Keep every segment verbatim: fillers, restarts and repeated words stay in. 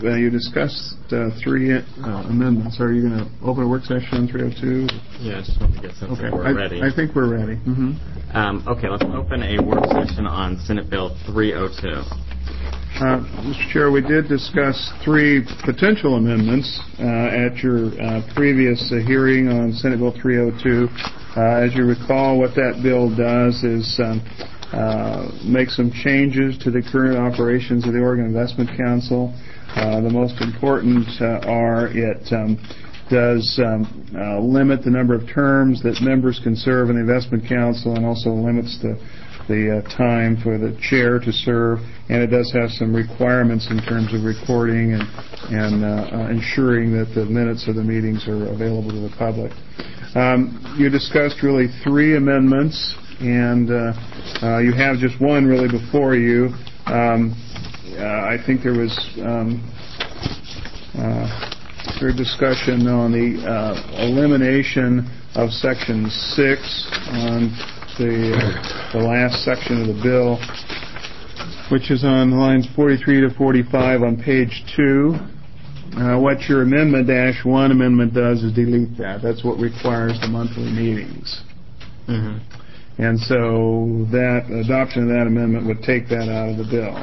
uh, you discussed uh, three uh, amendments. Are you going to open a work session on three oh two? Yeah, I just want to get some. Okay, we're I, ready. I think we're ready. Mm-hmm. Um, okay, let's open a work session on Senate Bill three oh two. Uh, Mister Chair, we did discuss three potential amendments uh, at your uh, previous uh, hearing on Senate Bill three oh two. Uh, as you recall, what that bill does is um, uh, make some changes to the current operations of the Oregon Investment Council. Uh, the most important uh, are it um, does um, uh, limit the number of terms that members can serve in the Investment Council, and also limits the the uh, time for the chair to serve, and it does have some requirements in terms of recording and, and uh, uh, ensuring that the minutes of the meetings are available to the public. Um, you discussed really three amendments, and uh, uh, you have just one really before you. Um, uh, I think there was um, uh, there discussion on the uh, elimination of Section six on the uh, the last section of the bill, which is on lines forty-three to forty-five on page two. Uh, what your amendment dash one amendment does is delete that. That's what requires the monthly meetings. Mm-hmm. And so that adoption of that amendment would take that out of the bill.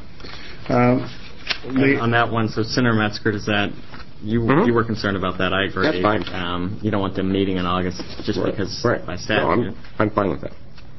Uh, the, on that one, so Senator Metzger, does that you mm-hmm. you were concerned about that? I agree. That's fine. Um, you don't want them meeting in August just right. because right. by statute. No, I'm, I'm fine with that.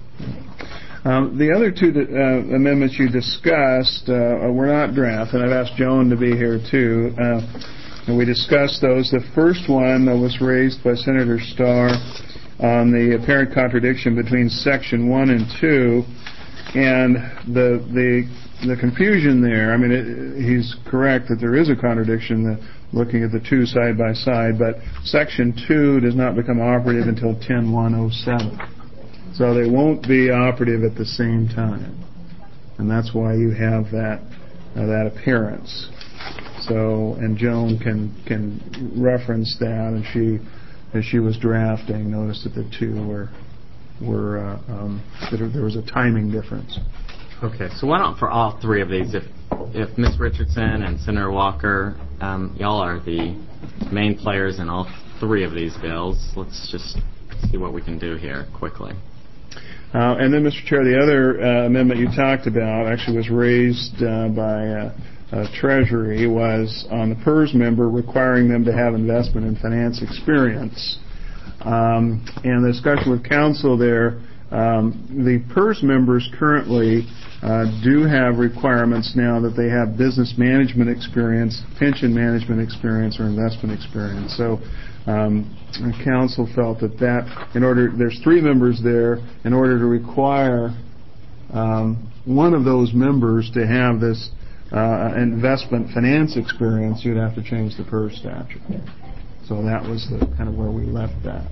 Um, the other two uh, amendments you discussed uh, were not draft, and I've asked Joan to be here too. Uh, and we discussed those. The first one uh, was raised by Senator Starr on the apparent contradiction between Section one and two, and the the the confusion there. I mean, it, he's correct that there is a contradiction that looking at the two side by side, but Section two does not become operative until ten one oh seven. So they won't be operative at the same time, and that's why you have that uh, that appearance. So, and Joan can can reference that, and she, as she was drafting, noticed that the two were were uh, um, that there was a timing difference. Okay, so why not for all three of these, if if Miz Richardson and Senator Walker, um, y'all are the main players in all three of these bills, let's just see what we can do here quickly. Uh, and then, Mister Chair, the other uh, amendment you talked about actually was raised uh, by uh, uh, Treasury, was on the PERS member requiring them to have investment and finance experience. Um, and the discussion with counsel there, um, the PERS members currently uh, do have requirements now that they have business management experience, pension management experience, or investment experience. So um, counsel felt that that, in order, there's three members there, in order to require um, one of those members to have this uh, investment finance experience, you'd have to change the PERS statute. So that was the kind of where we left that.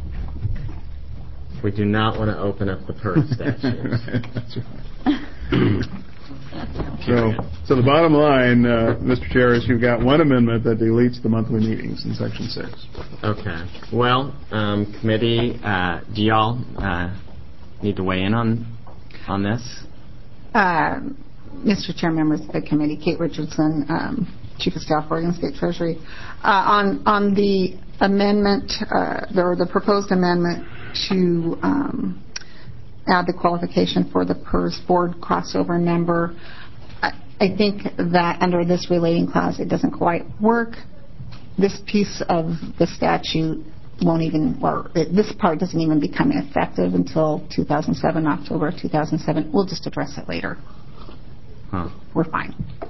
We do not want to open up the PERS statute. That's right. So, so the bottom line, uh, Mister Chair, is you've got one amendment that deletes the monthly meetings in Section six. Okay. Well, um, committee, uh, do y'all uh, need to weigh in on on this? Uh, Mister Chair, members of the committee, Kate Richardson, um, Chief of Staff, Oregon State Treasury. Uh, on on the amendment, uh, the, or the proposed amendment to um, add the qualification for the PERS board crossover member, I, I think that under this relating clause it doesn't quite work. This piece of the statute won't even, or it, this part doesn't even become effective until two thousand seven, October two thousand seven. We'll just address it later. Huh. We're fine.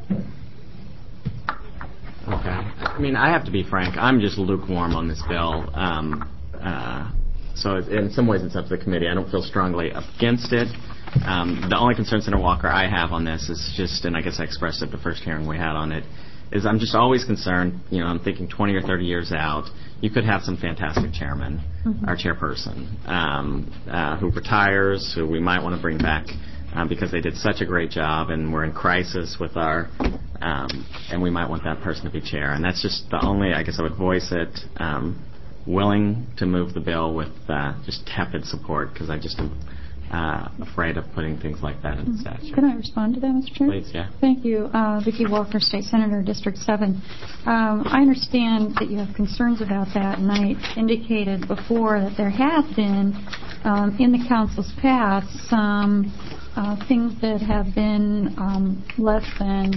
Okay. I mean, I have to be frank. I'm just lukewarm on this bill. Um, uh, so in some ways it's up to the committee. I don't feel strongly against it. Um, the only concern, Senator Walker, I have on this is just, and I guess I expressed it the first hearing we had on it, is I'm just always concerned, you know, I'm thinking twenty or thirty years out, you could have some fantastic chairman mm-hmm. or chairperson um, uh, who retires, who we might want to bring back um, because they did such a great job and we're in crisis with our, um, and we might want that person to be chair. And that's just the only, I guess I would voice it, um, willing to move the bill with uh, just tepid support because I just am uh, afraid of putting things like that in the statute. Can I respond to that, Mister Chair? Please, yeah. Thank you. Uh, Vicki Walker, State Senator, District seven. Um, I understand that you have concerns about that, and I indicated before that there have been, um, in the Council's past, some uh, things that have been um, less than,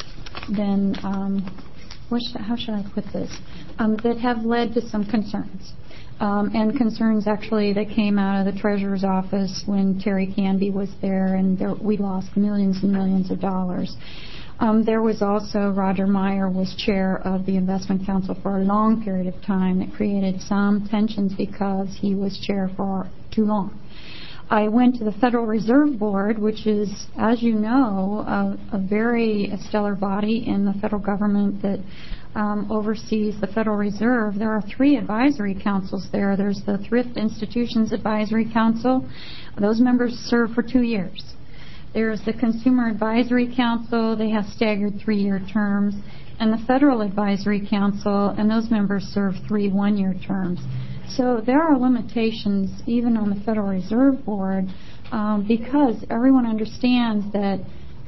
than um, what should, how should I put this, um, that have led to some concerns. Um, and concerns actually that came out of the Treasurer's office when Terry Canby was there, and there, we lost millions and millions of dollars. Um, there was also Roger Meyer was chair of the Investment Council for a long period of time that created some tensions because he was chair for too long. I went to the Federal Reserve Board, which is, as you know, a, a very stellar body in the federal government that um, oversees the Federal Reserve. There are three advisory councils there. There's the Thrift Institutions Advisory Council. Those members serve for two years. There's the Consumer Advisory Council. They have staggered three-year terms. And the Federal Advisory Council, and those members serve three one-year terms. So there are limitations even on the Federal Reserve Board um, because everyone understands that,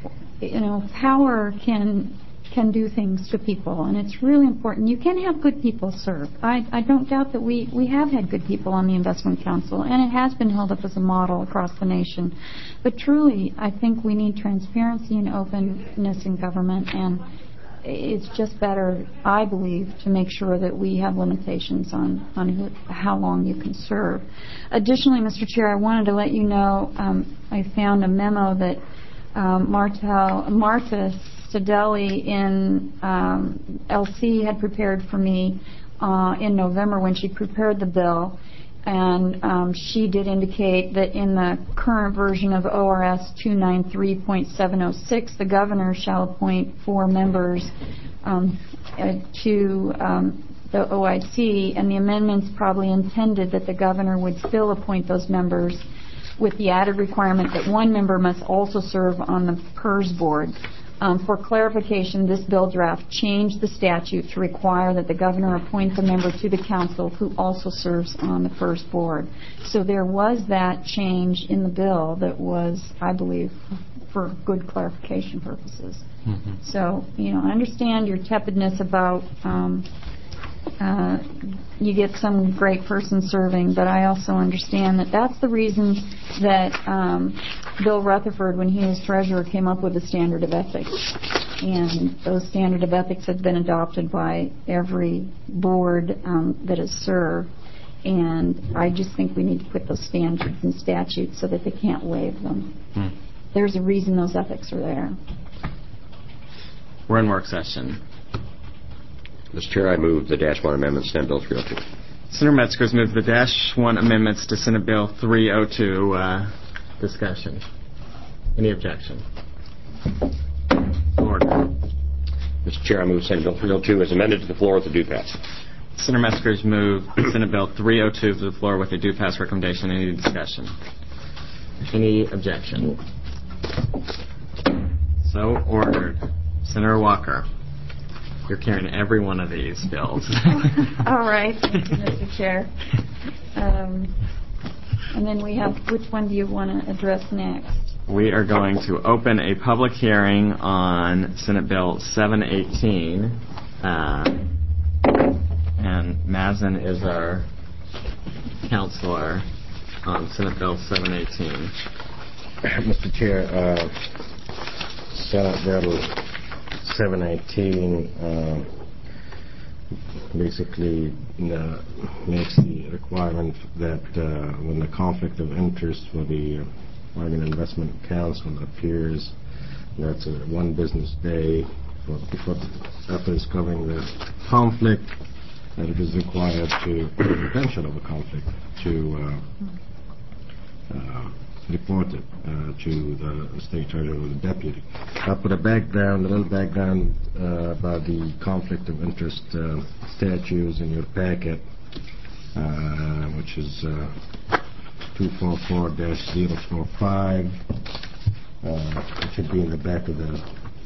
you know, power can can do things to people, and it's really important. You can have good people serve. I, I don't doubt that we, we have had good people on the Investment Council, and it has been held up as a model across the nation. But truly, I think we need transparency and openness in government, and it's just better, I believe, to make sure that we have limitations on, on who, how long you can serve. Additionally, Mister Chair, I wanted to let you know um, I found a memo that um, Marta, Marta Stadelli in um, L C had prepared for me uh, in November when she prepared the bill. And um, she did indicate that in the current version of O R S two ninety-three point seven oh six, the governor shall appoint four members um, uh, to um, the O I C, and the amendments probably intended that the governor would still appoint those members with the added requirement that one member must also serve on the P E R S board. Um, for clarification, this bill draft changed the statute to require that the governor appoint a member to the council who also serves on the P E R S board. So there was that change in the bill that was, I believe, for good clarification purposes. Mm-hmm. So, you know, I understand your tepidness about um, uh, you get some great person serving, but I also understand that that's the reason that um, Bill Rutherford, when he was treasurer, came up with a standard of ethics. And those standard of ethics have been adopted by every board um, that has served. And I just think we need to put those standards in statutes so that they can't waive them. Hmm. There's a reason those ethics are there. We're in work session. Mister Chair, I move the Dash one amendments to Senate Bill three oh two. Senator Metzger's moved the Dash one amendments to Senate Bill three oh two. Uh, discussion. Any objection? Order. Mister Chair, I move Senate Bill three oh two as amended to the floor with a due pass. Senator Metzger's moved Senate Bill three oh two to the floor with a due pass recommendation. Any discussion? Any objection? So ordered. Senator Walker. You're carrying every one of these bills. All right. Thank you, Mister Chair. Um, and then we have, which one do you want to address next? We are going to open a public hearing on Senate Bill seven eighteen. Uh, and Mazen is our counselor on Senate Bill seven eighteen. Mister Chair, uh, Senate Bill seven eighteen uh, basically uh, makes the requirement that uh, when the conflict of interest for the uh, Oregon Investment Council appears, that's a one business day for, for after discovering the conflict, that it is required to prevention of a conflict to uh, uh, report it uh, to the state treasurer or the deputy. I'll put a background, a little background uh, about the conflict of interest uh, statutes in your packet, uh, which is uh, two forty-four dash zero forty-five. Uh, it should be in the back of the.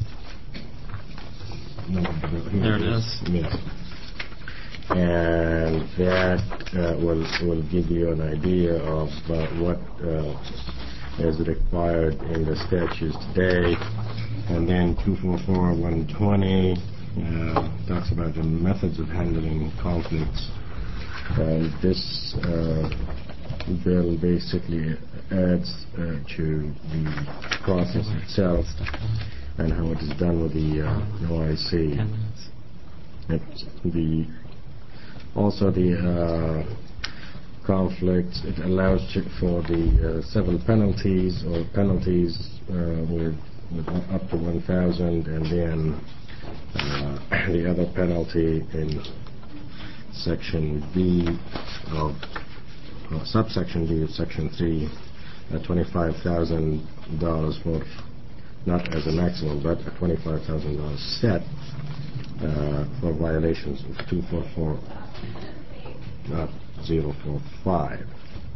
No, there it is. Yeah. And that uh, will will give you an idea of uh, what uh, as required in the statutes today. And then two forty-four one twenty uh, talks about the methods of handling conflicts. And this uh, bill basically adds uh, to the process itself and how it is done with the uh, O I C. It's the also the uh, conflicts. It allows for the uh, civil penalties or penalties uh, with, with up to one thousand, and then uh, the other penalty in Section B of uh, subsection B of Section three, uh, twenty-five thousand dollars for, not as a maximum, but a twenty-five thousand dollars set uh, for violations of two forty-four, not zero four five.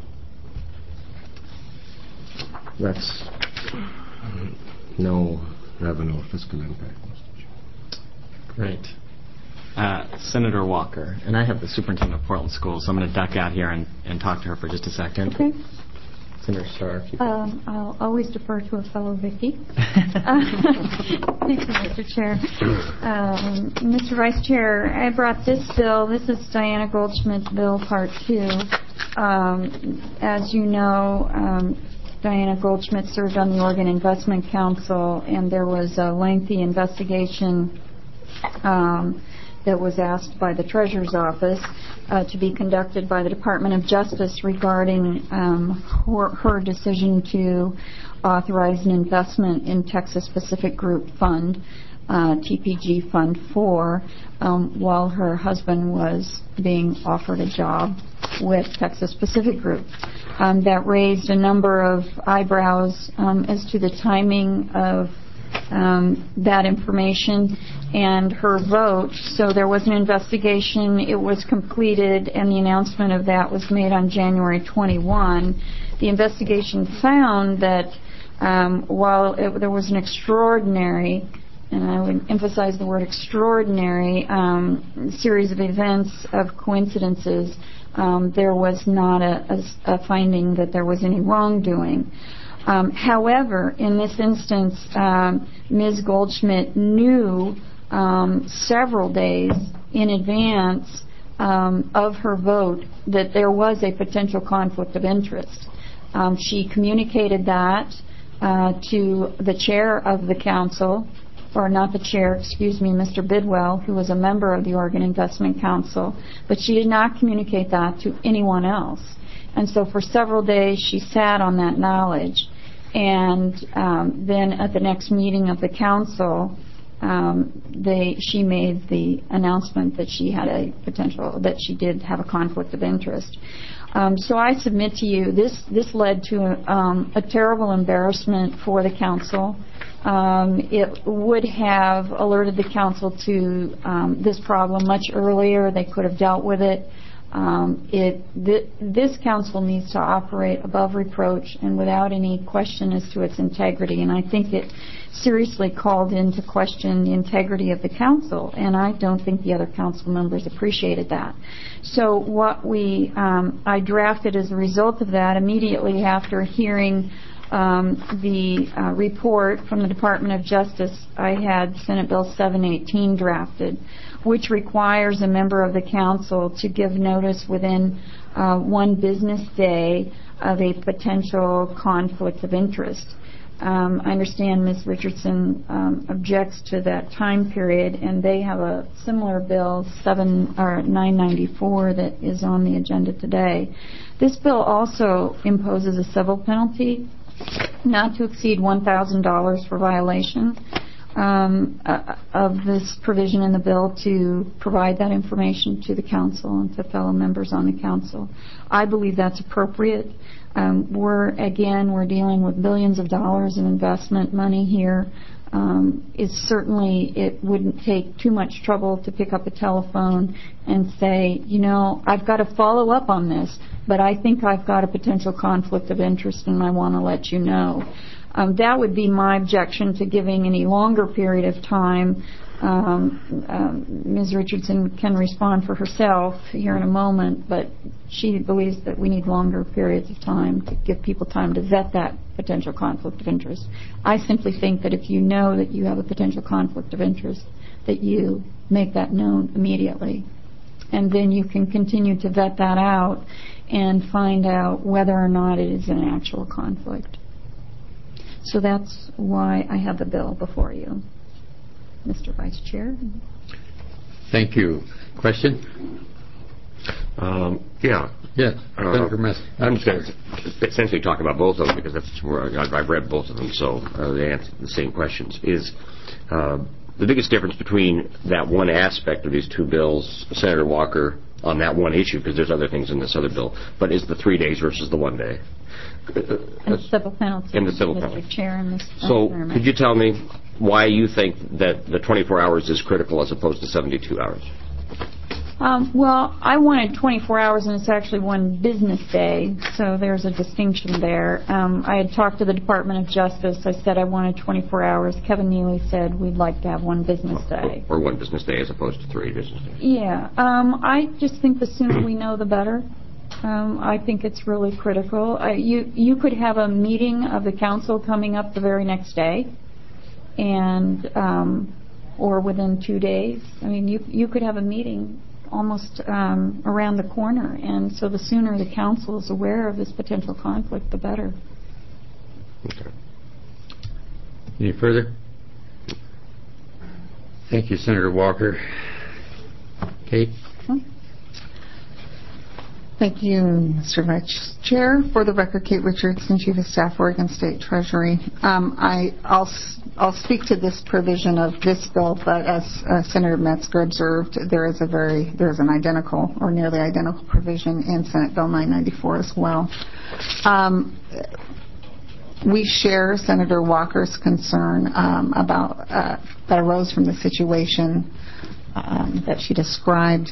That's no revenue or fiscal impact. Great. Uh, Senator Walker, and I have the superintendent of Portland Schools, so I'm going to duck out here and, and talk to her for just a second. Okay. Senator Starr, if you Um, I'll always defer to a fellow Vicky. Thank you, Mister Chair. Um, Mister Vice Chair, I brought this bill. This is Diana Goldschmidt's bill, Part two. Um, as you know, um, Diana Goldschmidt served on the Oregon Investment Council, and there was a lengthy investigation um, that was asked by the Treasurer's Office uh, to be conducted by the Department of Justice regarding um, her, her decision to authorize an investment in Texas Pacific Group Fund, uh, T P G Fund four, um, while her husband was being offered a job with Texas Pacific Group. Um, that raised a number of eyebrows um, as to the timing of Um, that information and her vote. So there was an investigation. It was completed, and the announcement of that was made on January twenty-first. The investigation found that um, while it, there was an extraordinary, and I would emphasize the word extraordinary, um, series of events, of coincidences, um, there was not a, a, a finding that there was any wrongdoing. Um, however, in this instance, um, Miz Goldschmidt knew um, several days in advance um, of her vote that there was a potential conflict of interest. Um, she communicated that uh, to the chair of the council, or not the chair, excuse me, Mister Bidwell, who was a member of the Oregon Investment Council, but she did not communicate that to anyone else. And so for several days she sat on that knowledge. And um, then at the next meeting of the council, um, they she made the announcement that she had a potential, that she did have a conflict of interest. Um, so I submit to you, this, this led to um, a terrible embarrassment for the council. Um, it would have alerted the council to um, this problem much earlier. They could have dealt with it. Um, it th- this council needs to operate above reproach and without any question as to its integrity. And I think it seriously called into question the integrity of the council, and I don't think the other council members appreciated that. So what we um, I drafted as a result of that, immediately after hearing um, the uh, report from the Department of Justice, I had Senate Bill seven eighteen drafted, which requires a member of the council to give notice within uh, one business day of a potential conflict of interest. Um, I understand Miz Richardson um, objects to that time period, and they have a similar bill, seven or nine ninety-four, that is on the agenda today. This bill also imposes a civil penalty, not to exceed one thousand dollars for violation um, uh, of this provision in the bill, to provide that information to the council and to fellow members on the council. I believe that's appropriate. Um, we're, again, we're dealing with billions of dollars in investment money here. Um, it's certainly, it wouldn't take too much trouble to pick up a telephone and say, you know, I've got to follow up on this, but I think I've got a potential conflict of interest and I want to let you know. Um, that would be my objection to giving any longer period of time Um, um, Miz Richardson can respond for herself here in a moment, but she believes that we need longer periods of time to give people time to vet that potential conflict of interest. I simply think that if you know that you have a potential conflict of interest, that you make that known immediately. And then you can continue to vet that out and find out whether or not it is an actual conflict. So that's why I have the bill before you. Mister Vice Chair. Thank you. Question? Um, yeah. Yes. Uh, Senator Mess. I'm just going to essentially talk about both of them because that's where I've, I've read both of them, so uh, they answer the same questions. Is uh, the biggest difference between that one aspect of these two bills, Senator Walker, on that one issue, because there's other things in this other bill, but is the three days versus the one day? And the civil penalty. And the civil Mister penalty. Chair and Miz So could you tell me why you think that the twenty-four hours is critical as opposed to seventy-two hours? Um, well, I wanted twenty-four hours, and it's actually one business day, so there's a distinction there. Um, I had talked to the Department of Justice. I said I wanted twenty-four hours. Kevin Neely said we'd like to have one business day. Or, or one business day as opposed to three business days. Yeah. Um, I just think the sooner we know, the better. Um, I think it's really critical. I, you, you could have a meeting of the council coming up the very next day, and um, or within two days. I mean, you you could have a meeting almost um, around the corner, and so the sooner the council is aware of this potential conflict, the better. Okay. Any further? Thank you, Senator Walker. Kate? Thank you, Mister Vice Chair. For the record, Kate Richardson, Chief of Staff, Oregon State Treasury. Um, I, I'll, I'll speak to this provision of this bill, but as uh, Senator Metzger observed, there is a very, there is an identical or nearly identical provision in Senate Bill nine ninety-four as well. Um, we share Senator Walker's concern um, about uh, that arose from the situation um, that she described.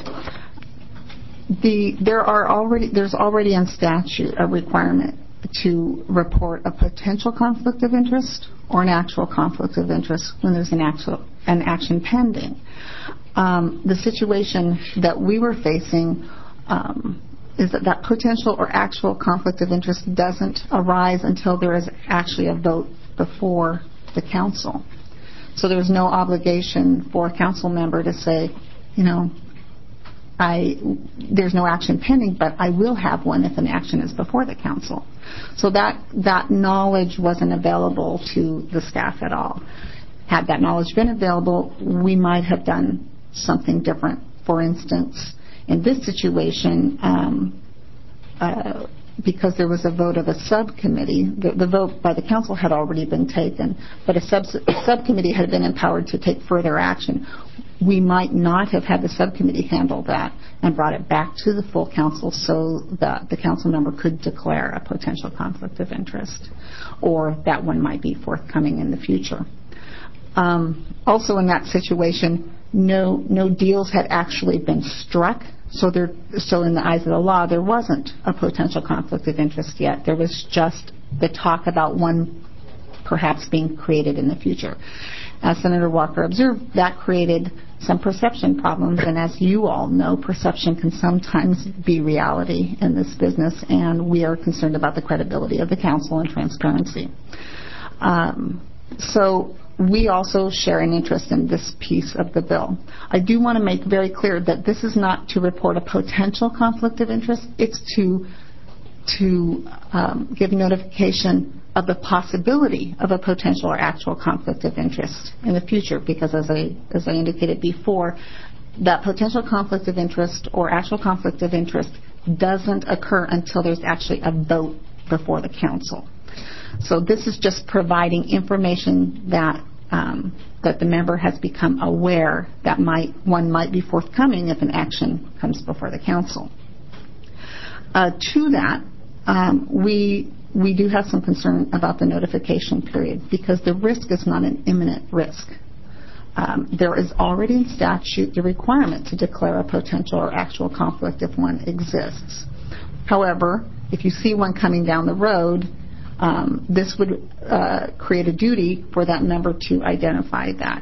The, there are already, there's already in statute a requirement to report a potential conflict of interest or an actual conflict of interest when there's an actual an action pending. Um, the situation that we were facing um, is that that potential or actual conflict of interest doesn't arise until there is actually a vote before the council. So there's no obligation for a council member to say, you know, I, there's no action pending, but I will have one if an action is before the council. So that, that knowledge wasn't available to the staff at all. Had that knowledge been available, we might have done something different. For instance, in this situation, um, uh, because there was a vote of a subcommittee, the, the vote by the council had already been taken, but a, sub, a subcommittee had been empowered to take further action. We might not have had the subcommittee handle that and brought it back to the full council so that the council member could declare a potential conflict of interest, or that one might be forthcoming in the future. Um, also in that situation, no no deals had actually been struck, so there so in the eyes of the law there wasn't a potential conflict of interest yet. There was just the talk about one perhaps being created in the future. As Senator Walker observed, that created some perception problems, and as you all know, perception can sometimes be reality in this business, and we are concerned about the credibility of the council and transparency. Um, so we also share an interest in this piece of the bill. I do want to make very clear that this is not to report a potential conflict of interest. It's to to um, give notification of the possibility of a potential or actual conflict of interest in the future, because as I as I indicated before, that potential conflict of interest or actual conflict of interest doesn't occur until there's actually a vote before the council. So this is just providing information that um, that the member has become aware that might one might be forthcoming if an action comes before the council. Uh, to that, um, we we do have some concern about the notification period, because the risk is not an imminent risk. Um, there is already in statute the requirement to declare a potential or actual conflict if one exists. However, if you see one coming down the road, um, this would uh, create a duty for that member to identify that.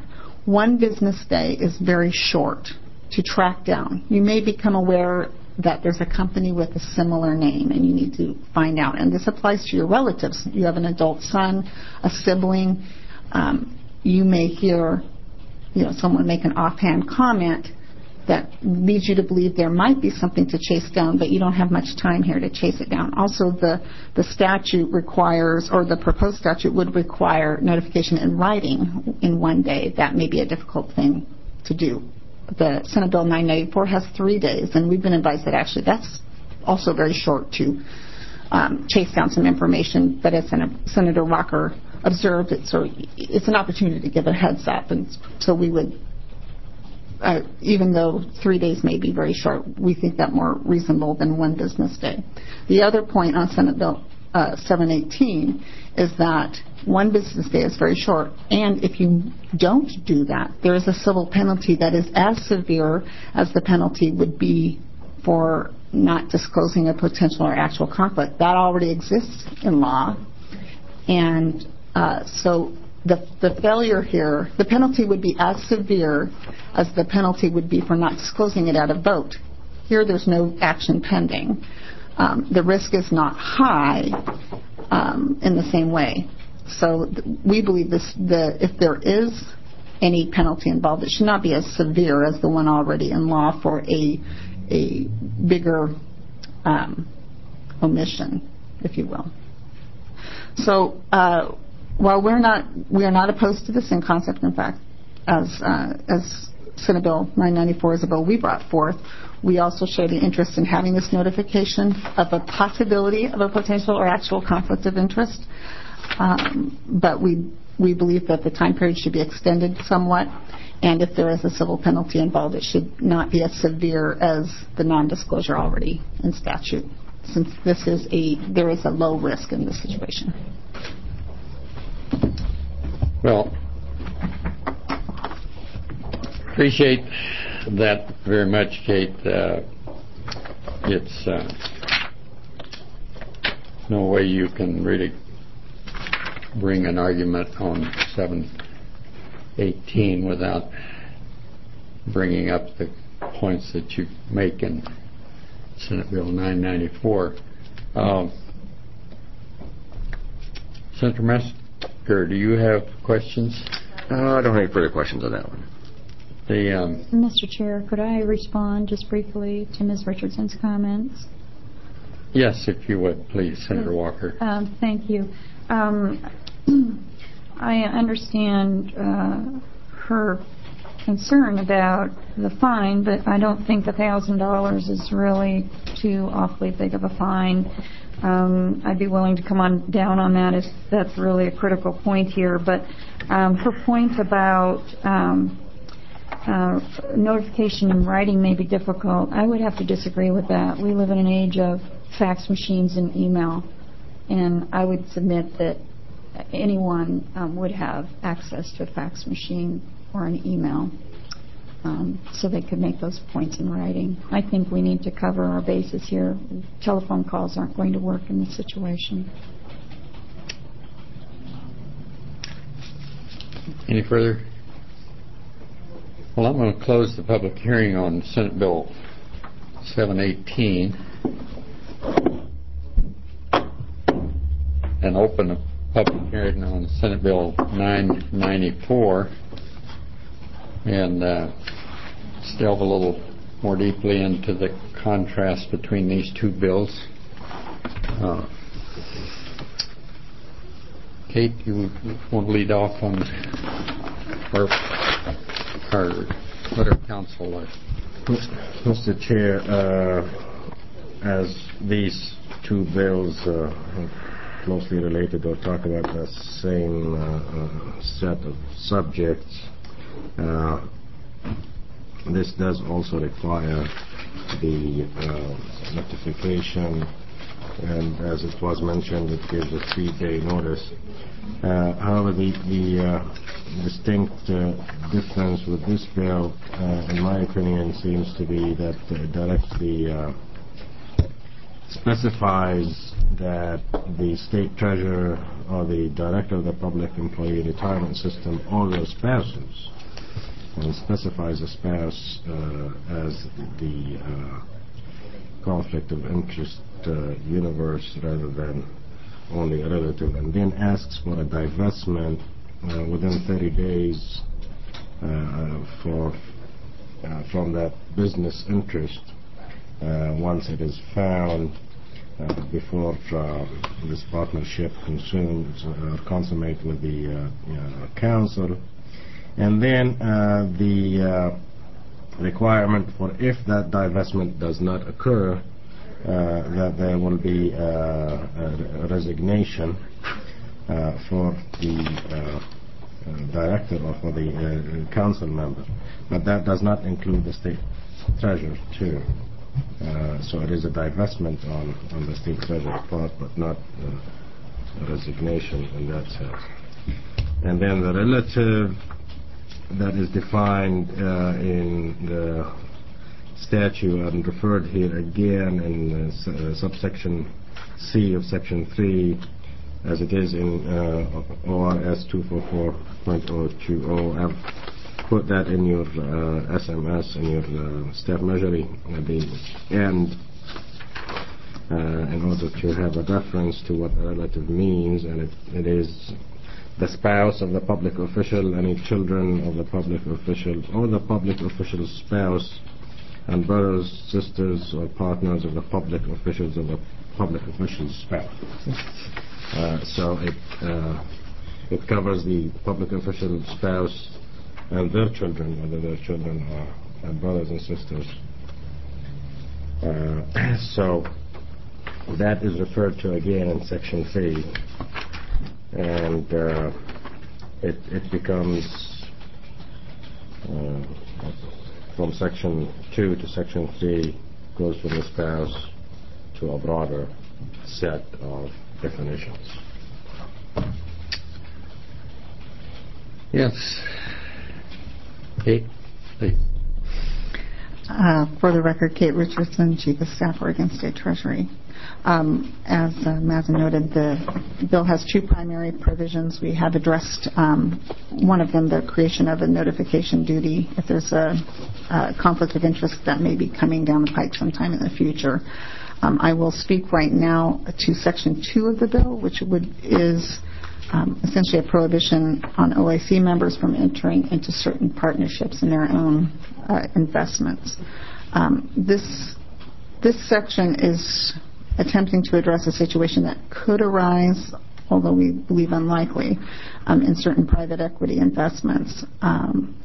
one business day is very short to track down. You may become aware that there's a company with a similar name and you need to find out. And this applies to your relatives. You have an adult son, a sibling. Um, you may hear, you know, someone make an offhand comment that leads you to believe there might be something to chase down, but you don't have much time here to chase it down. Also, the, the statute requires, or the proposed statute would require notification in writing in one day. That may be a difficult thing to do. The Senate Bill nine ninety-four has three days, and we've been advised that actually that's also very short to um, chase down some information. But as Sen- Senator Walker observed, it's, sort of, it's an opportunity to give a heads up, and so we would, uh, even though three days may be very short, we think that more reasonable than one business day. The other point on Senate Bill uh, seven eighteen is that one business day is very short, and if you don't do that, there is a civil penalty that is as severe as the penalty would be for not disclosing a potential or actual conflict. That already exists in law, and uh, so the, the failure here, the penalty would be as severe as the penalty would be for not disclosing it at a vote. Here there's no action pending. Um, the risk is not high um, in the same way. So th- we believe this, the, if there is any penalty involved, it should not be as severe as the one already in law for a, a bigger um, omission, if you will. So uh, while we're not, we are not opposed to this in concept, in fact, as, uh, as Senate Bill nine ninety-four is a bill we brought forth, we also share the interest in having this notification of a possibility of a potential or actual conflict of interest. Um, but we we believe that the time period should be extended somewhat, and if there is a civil penalty involved, it should not be as severe as the non-disclosure already in statute, since this is a there is a low risk in this situation. Well, appreciate that very much, Kate. Uh, it's uh, no way you can really bring an argument on seven eighteen without bringing up the points that you make in Senate Bill nine ninety-four. Um, Senator Metzger, do you have questions? Uh, I don't have any further questions on that one. The, um, Mister Chair, could I respond just briefly to Miz Richardson's comments? yes, if you would, please, Senator Walker. Um, thank you. Um, I understand uh, her concern about the fine, but I don't think one thousand dollars is really too awfully big of a fine. Um, I'd be willing to come on down on that if that's really a critical point here. But um, her point about um, uh, notification in writing may be difficult, I would have to disagree with that. We live in an age of fax machines and email, and I would submit that anyone um, would have access to a fax machine or an email, um, so they could make those points in writing. I think we need to cover our bases here. Telephone calls aren't going to work in this situation. Any further? Well, I'm going to close the public hearing on Senate Bill seven eighteen and open a public hearing on Senate Bill nine ninety-four and uh, delve a little more deeply into the contrast between these two bills. Uh, Kate, you want to lead off on, or, or let our counsel uh, Mister Chair, uh, as these two bills uh, are closely related or talk about the same uh, uh, set of subjects, uh, this does also require the uh, notification, and as it was mentioned, it gives a three-day notice. Uh, however, the, the uh, distinct uh, difference with this bill, uh, in my opinion, seems to be that it directly uh, specifies that the state treasurer or the director of the public employee retirement system or their spouses and specifies a spouse uh, as the uh, conflict of interest uh, universe rather than only a relative, and then asks for a divestment uh, within thirty days uh, for uh, from that business interest uh, once it is found uh, before uh, this partnership consumes or uh, consummate with the uh, uh, council, and then uh, the uh, requirement for if that divestment does not occur, Uh, that there will be uh, a resignation uh, for the uh, uh, director or for the uh, council member. But that does not include the state treasurer too. Uh, so it is a divestment on, on the state treasurer part, but not uh, a resignation in that sense. And then the relative that is defined uh, in the statute and referred here again in uh, uh, subsection C of section three, as it is in uh, O R S two forty-four point oh two oh. I've put that in your uh, S M S, in your uh, staff measuring at the end, uh, in order to have a reference to what a relative means, and it, it is the spouse of the public official, any children of the public official, or the public official's spouse, and brothers, sisters, or partners of the public officials of the public official's spouse. Uh, so it uh, it covers the public official's spouse and their children, whether their children are, are brothers and sisters. Uh, so that is referred to again in section three, and uh, it it becomes Uh, from section two to section three, goes from the spouse to a broader set of definitions. Yes. Kate, please. Uh, for the record, Kate Richardson, Chief of Staff, Oregon State Treasury. Um, as uh, Mazen noted, the bill has two primary provisions. We have addressed um, one of them, the creation of a notification duty if there's a, a conflict of interest that may be coming down the pike sometime in the future. Um, I will speak right now to Section two of the bill, which would is um, essentially a prohibition on O I C members from entering into certain partnerships in their own uh, investments. Um, this this section is attempting to address a situation that could arise, although we believe unlikely, um, in certain private equity investments. Um,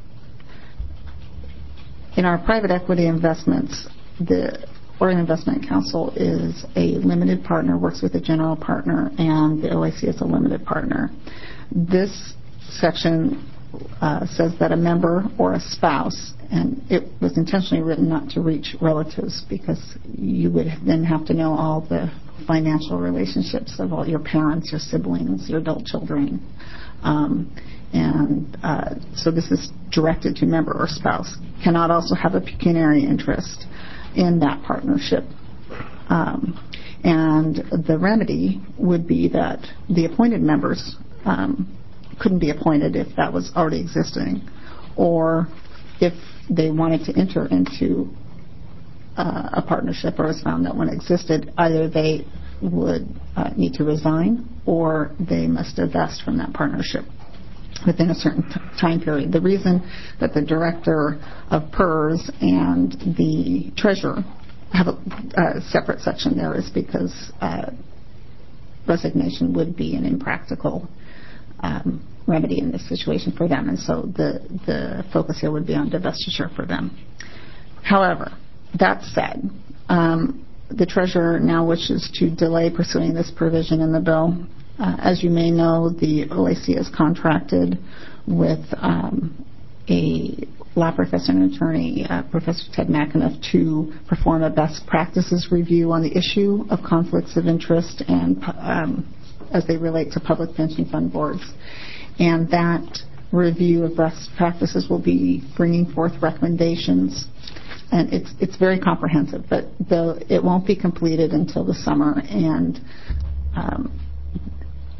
in our private equity investments, the Oregon Investment Council is a limited partner, works with a general partner, and the O I C is a limited partner. This section uh, says that a member or a spouse, and it was intentionally written not to reach relatives because you would then have to know all the financial relationships of all your parents, your siblings, your adult children. Um, and uh, so this is directed to member or spouse. Cannot also have a pecuniary interest in that partnership. Um, and the remedy would be that the appointed members um, couldn't be appointed if that was already existing, or if they wanted to enter into uh, a partnership or was found that one existed, either they would uh, need to resign or they must divest from that partnership within a certain t- time period. The reason that the director of P E R S and the treasurer have a, a separate section there is because uh, resignation would be an impractical um, remedy in this situation for them, and so the, the focus here would be on divestiture for them. However, that said, um, the treasurer now wishes to delay pursuing this provision in the bill. Uh, as you may know, the O I C is contracted with um, a law professor and attorney, uh, Professor Ted McAnuff, to perform a best practices review on the issue of conflicts of interest and um, as they relate to public pension fund boards. And that review of best practices will be bringing forth recommendations. And it's it's very comprehensive, but the, it won't be completed until the summer. And um,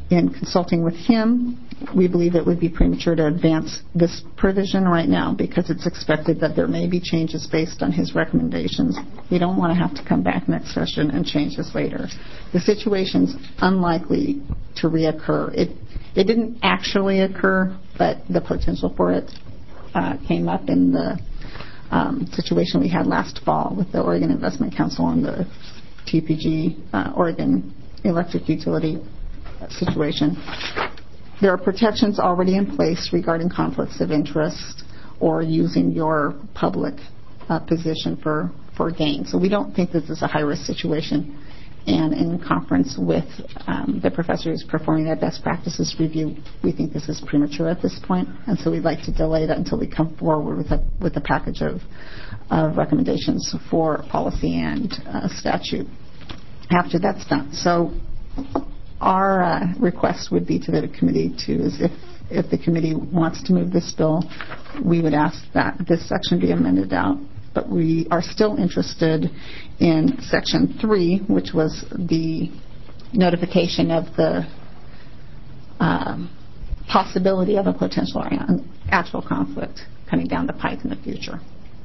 in consulting with him, we believe it would be premature to advance this provision right now because it's expected that there may be changes based on his recommendations. We don't want to have to come back next session and change this later. The situation's unlikely to reoccur. It, it didn't actually occur, but the potential for it uh, came up in the um, situation we had last fall with the Oregon Investment Council and the T P G, uh, Oregon Electric Utility situation. There are protections already in place regarding conflicts of interest or using your public uh, position for, for gain. So we don't think this is a high-risk situation. And in conference with um, the professor who's performing that best practices review, we think this is premature at this point. And so we'd like to delay that until we come forward with a, with a package of, of recommendations for policy and uh, statute after that's done. So our uh, request would be to the committee to, is if, if the committee wants to move this bill, we would ask that this section be amended out. But we are still interested in section three, which was the notification of the um, possibility of a potential actual conflict coming down the pike in the future.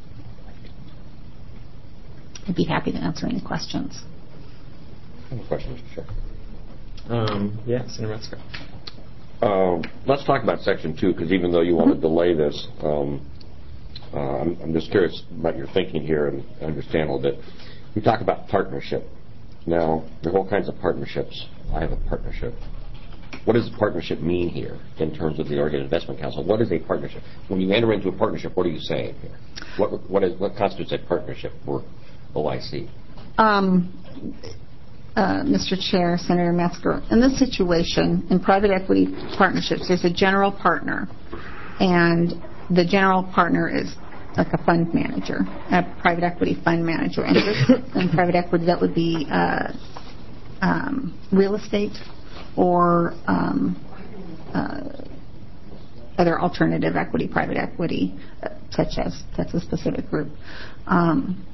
I'd be happy to answer any questions. I have a question, Mister Chair. Um, yeah, Senator Metzger. Uh, let's talk about Section two, because even though you want to delay this, um, uh, I'm, I'm just curious about your thinking here and understand a little bit. We talk about partnership. Now, there are all kinds of partnerships. I have a partnership. What does partnership mean here in terms of the Oregon Investment Council? What is a partnership? When you enter into a partnership, what are you saying here? What, what, is, what constitutes a partnership for O I C? Um, Uh, Mister Chair, Senator Metzger, in this situation, in private equity partnerships, there's a general partner, and the general partner is like a fund manager, a private equity fund manager. And in private equity, that would be uh, um, real estate or um, uh, other alternative equity, private equity, uh, such as that's a specific group. Um,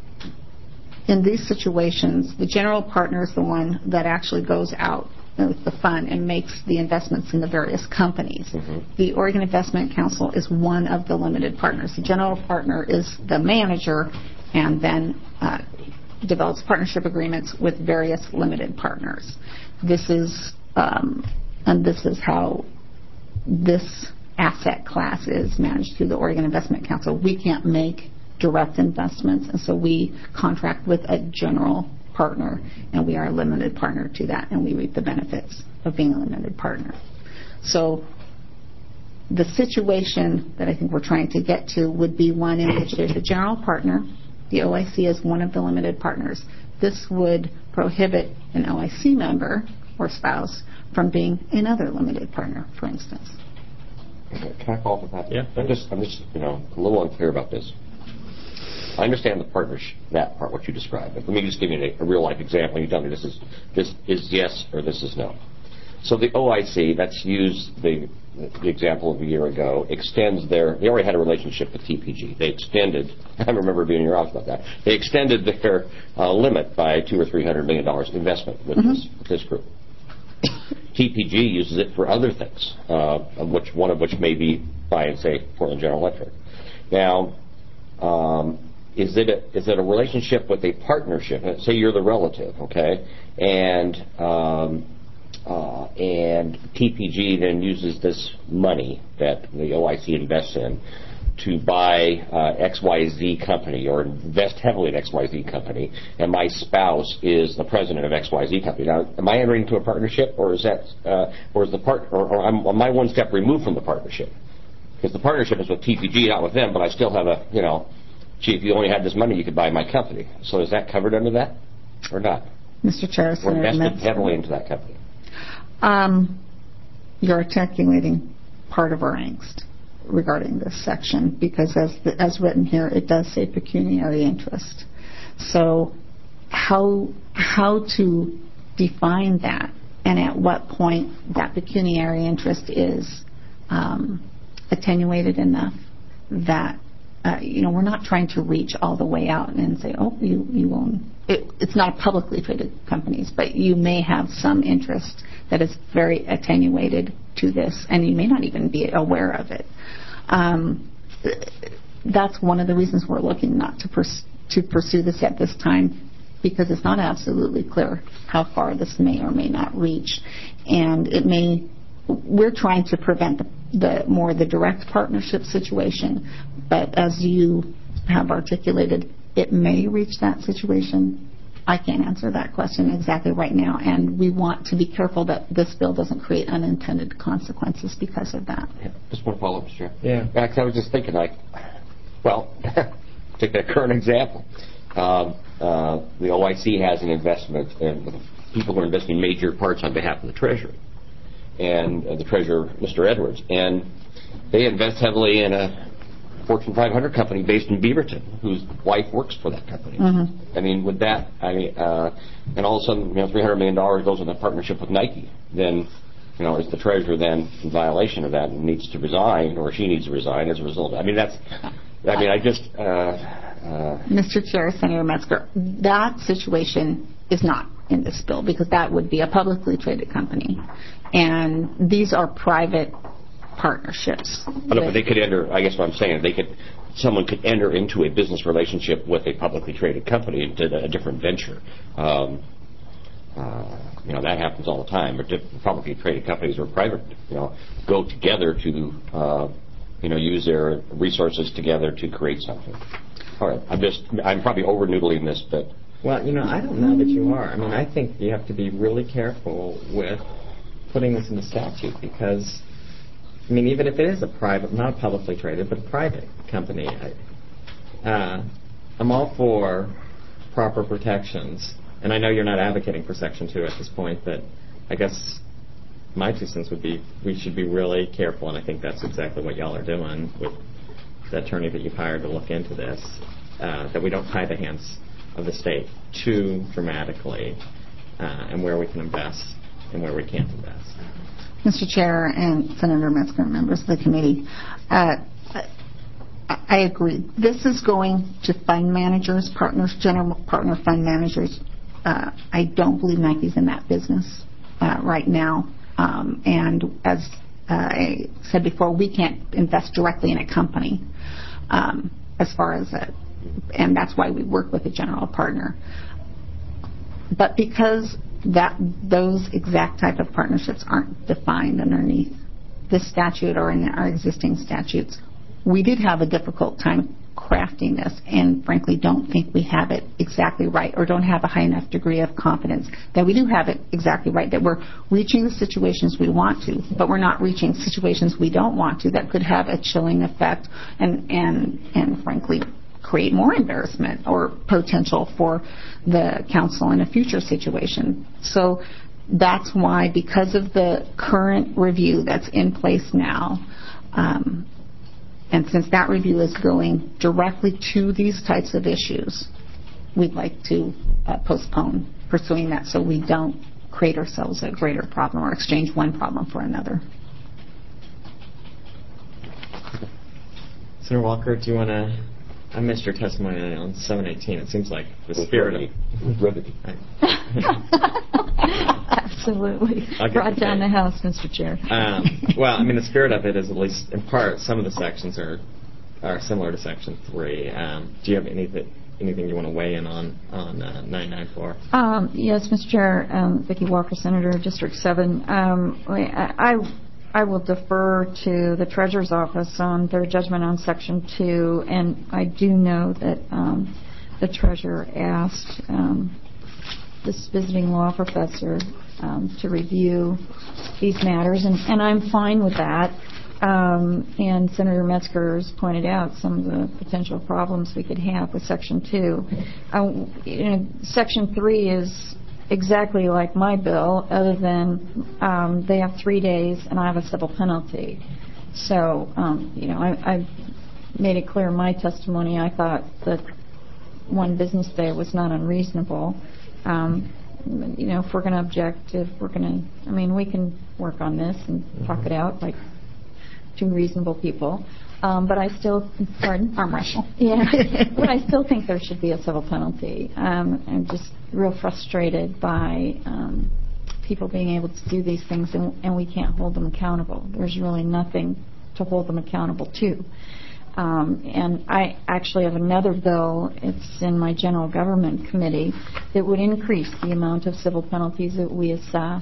In these situations, the general partner is the one that actually goes out with the fund and makes the investments in the various companies. Mm-hmm. The Oregon Investment Council is one of the limited partners. The general partner is the manager and then uh, develops partnership agreements with various limited partners. This is, um, and this is how this asset class is managed through the Oregon Investment Council. We can't make direct investments, and so we contract with a general partner, and we are a limited partner to that, and we reap the benefits of being a limited partner. So the situation that I think we're trying to get to would be one in which there's a general partner. The O I C is one of the limited partners. This would prohibit an O I C member or spouse from being another limited partner, for instance. Okay, can I follow up with that? Yeah. I'm just, I'm just, you know, a little unclear about this. I understand the partnership, that part, what you described. But let me just give you a, a real-life example. You tell me this is this is yes or this is no. So the O I C, let's use the, the example of a year ago, extends their, they already had a relationship with T P G. They extended, I remember being in your office about that, they extended their uh, limit by two or three hundred million dollars investment with, mm-hmm. this, with this group. T P G uses it for other things, uh, which one of which may be buying, say, Portland General Electric. Now, um, Is it, a, is it a relationship with a partnership? Say you're the relative, okay, and um, uh, and T P G then uses this money that the O I C invests in to buy uh, X Y Z company or invest heavily in X Y Z company, and my spouse is the president of X Y Z company. Now, am I entering into a partnership, or is that, uh, or is the part, or, or am, am I one step removed from the partnership? Because the partnership is with T P G, not with them, but I still have a, you know. Gee, if you only had this money, you could buy my company. So is that covered under that or not? Mister Chair, We're invested Metzger. heavily into that company. Um, you're articulating part of our angst regarding this section because as, the, as written here, it does say pecuniary interest. So how, how to define that and at what point that pecuniary interest is um, attenuated enough that uh, you know, we're not trying to reach all the way out and say, oh, you, you own, it, it's not publicly traded companies, but you may have some interest that is very attenuated to this, and you may not even be aware of it. Um, that's one of the reasons we're looking not to, pers- to pursue this at this time, because it's not absolutely clear how far this may or may not reach. And it may, we're trying to prevent the, the more the direct partnership situation, but as you have articulated, it may reach that situation. I can't answer that question exactly right now, and we want to be careful that this bill doesn't create unintended consequences because of that. Yeah, just one follow-up, Mister Chair. Yeah. Yeah, 'cause I was just thinking, like, well, take that current example. Um, uh, the O I C has an investment, and people who are investing major parts on behalf of the Treasury, and uh, the Treasurer, Mister Edwards, and they invest heavily in a Fortune five hundred company based in Beaverton, whose wife works for that company. Mm-hmm. I mean, with that, I mean, uh, and all of a sudden, you know, three hundred million dollars goes in a partnership with Nike. Then, you know, is the treasurer then in violation of that and needs to resign, or she needs to resign as a result? I mean, that's. I mean, I just. Uh, uh, Mister Chair, Senator Metzger, that situation is not in this bill because that would be a publicly traded company, and these are private partnerships. But, but they could enter, I guess what I'm saying, they could, someone could enter into a business relationship with a publicly traded company and did a different venture. Um, uh, you know, that happens all the time. But publicly traded companies or private, you know, go together to, uh, you know, use their resources together to create something. All right, I'm just, I'm probably over-noodling this, but... Well, you know, I don't know that you are. I mean, I think you have to be really careful with putting this in the statute because... I mean, even if it is a private, not publicly traded, but a private company, I, uh, I'm all for proper protections. And I know you're not advocating for Section two at this point, but I guess my two cents would be we should be really careful, and I think that's exactly what y'all are doing with the attorney that you've hired to look into this, uh, that we don't tie the hands of the state too dramatically, uh, and where we can invest and where we can't invest. Mister Chair and Senator Metzger, members of the committee, uh, I agree. This is going to fund managers, partners, general partner fund managers. Uh, I don't believe Nike's in that business uh, right now. Um, and as uh, I said before, we can't invest directly in a company um, as far as a, and that's why we work with a general partner. But because that those exact type of partnerships aren't defined underneath this statute or in our existing statutes, we did have a difficult time crafting this and frankly don't think we have it exactly right or don't have a high enough degree of confidence that we do have it exactly right, that we're reaching the situations we want to, but we're not reaching situations we don't want to that could have a chilling effect and, and, and frankly create more embarrassment or potential for the council in a future situation. So that's why, because of the current review that's in place now, um, and since that review is going directly to these types of issues, we'd like to uh, postpone pursuing that so we don't create ourselves a greater problem or exchange one problem for another. Senator Walker, do you want to... I missed your testimony on seven eighteen. It seems like the spirit of... Riveting. Absolutely. Brought down the House, Mister Chair. Um, well, I mean, the spirit of it is, at least in part, some of the sections are are similar to Section three. Um, do you have anything anything you want to weigh in on on uh, nine ninety-four? Um, yes, Mister Chair. Um, Vicki Walker, Senator, District seven. Um, I, I I will defer to the Treasurer's Office on their judgment on Section two, and I do know that um, the Treasurer asked um, this visiting law professor um, to review these matters, and, and I'm fine with that. Um, and Senator Metzger has pointed out some of the potential problems we could have with Section two. Uh, you know, Section three is exactly like my bill, other than um, they have three days and I have a civil penalty. So, um, you know, I, I made it clear in my testimony I thought that one business day was not unreasonable. Um, you know, if we're going to object, if we're going to, I mean, we can work on this and talk it out like two reasonable people. Um, but I still, pardon? Arm wrestle. Yeah, but I still think there should be a civil penalty. Um, I'm just real frustrated by um, people being able to do these things, and, and we can't hold them accountable. There's really nothing to hold them accountable to. Um, and I actually have another bill, it's in my general government committee, that would increase the amount of civil penalties that we assess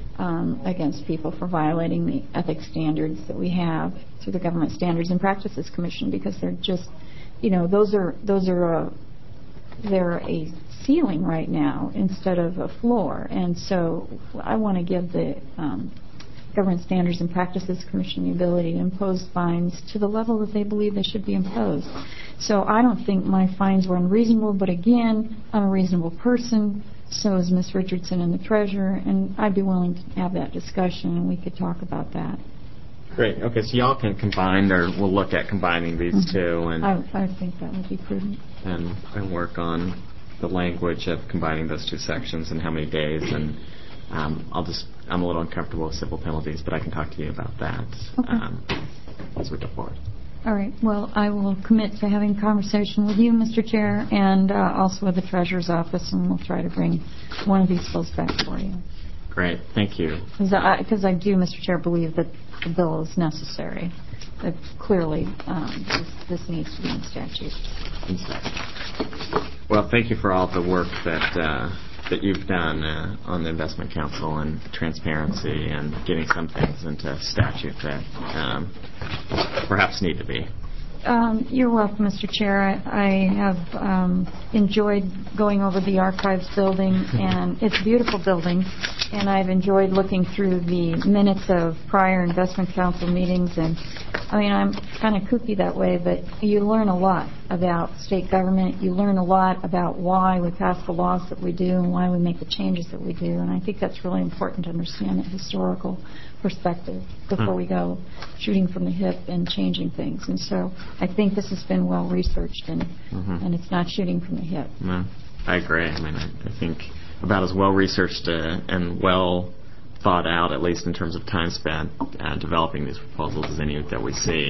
um, against people for violating the ethics standards that we have through the Government Standards and Practices Commission, because they're just, you know, those are those are a, they're a ceiling right now instead of a floor, and so I want to give the um, Government Standards and Practices Commission the ability to impose fines to the level that they believe they should be imposed. So I don't think my fines were unreasonable, but again, I'm a reasonable person, so is Miz Richardson and the Treasurer, and I'd be willing to have that discussion, and we could talk about that. Great. Okay, so y'all can combine, or we'll look at combining these mm-hmm. two, and I, I think that would be prudent. And, and work on the language of combining those two sections and how many days, and um, I'll just, I'm a little uncomfortable with civil penalties, but I can talk to you about that okay. um, as we go forward. All right. Well, I will commit to having a conversation with you, Mister Chair, and uh, also with the Treasurer's Office, and we'll try to bring one of these bills back for you. Great. Thank you. Because I, I do, Mister Chair, believe that the bill is necessary. That clearly, um, this, this needs to be in statute. In statute. Well, thank you for all the work that uh, that you've done uh, on the Investment Council and transparency and getting some things into statute that um, perhaps need to be. Um, you're welcome, Mister Chair. I, I have um, enjoyed going over the archives building, and it's a beautiful building, and I've enjoyed looking through the minutes of prior Investment Council meetings, and I mean, I'm kind of kooky that way, but you learn a lot about state government. You learn a lot about why we pass the laws that we do and why we make the changes that we do, and I think that's really important to understand the historical perspective before we go shooting from the hip and changing things. And so I think this has been well researched, and mm-hmm. and it's not shooting from the hip. No, I agree. I mean, I, I think about as well researched uh, and well thought out, at least in terms of time spent uh, developing these proposals, as any that we see.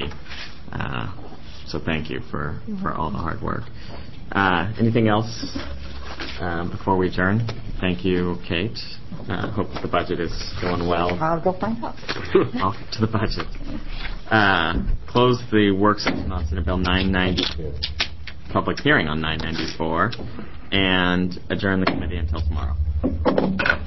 Uh, so thank you for, for all the hard work. Uh, anything else um, before we adjourn? Thank you, Kate. Uh, hope the budget is going well. I'll go find out. I'll get to the budget. Uh, close the work session on Senate Bill nine ninety-two, public hearing on nine ninety-four, and adjourn the committee until tomorrow.